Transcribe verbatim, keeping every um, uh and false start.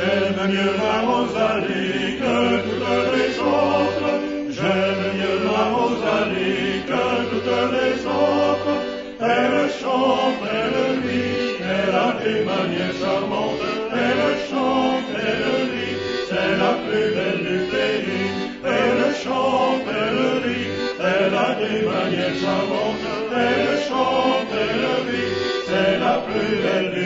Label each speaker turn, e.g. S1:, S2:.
S1: J'aime mieux la Rosalie que toutes les autres. J'aime mieux la Rosalie que toutes les autres. Elle chante, elle rit, elle a des manières charmantes. Elle chante, elle rit, c'est la plus belle du pays. Elle chante, elle rit, elle a des manières charmantes. Elle chante, elle rit, c'est la plus belle du pays.